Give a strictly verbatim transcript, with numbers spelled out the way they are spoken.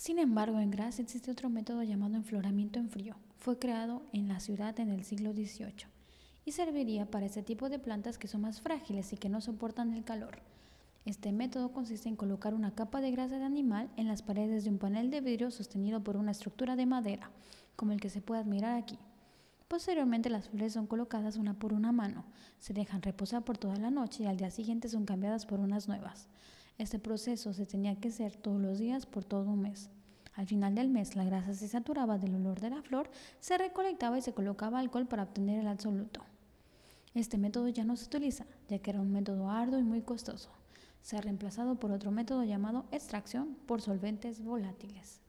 Sin embargo, en Graz existe otro método llamado enfloramiento en frío. Fue creado en la ciudad en el siglo dieciocho y serviría para este tipo de plantas que son más frágiles y que no soportan el calor. Este método consiste en colocar una capa de grasa de animal en las paredes de un panel de vidrio sostenido por una estructura de madera, como el que se puede admirar aquí. Posteriormente las flores son colocadas una por una a mano, se dejan reposar por toda la noche y al día siguiente son cambiadas por unas nuevas. Este proceso se tenía que hacer todos los días por todo un mes. Al final del mes la grasa se saturaba del olor de la flor, se recolectaba y se colocaba alcohol para obtener el absoluto. Este método ya no se utiliza, ya que era un método arduo y muy costoso. Se ha reemplazado por otro método llamado extracción por solventes volátiles.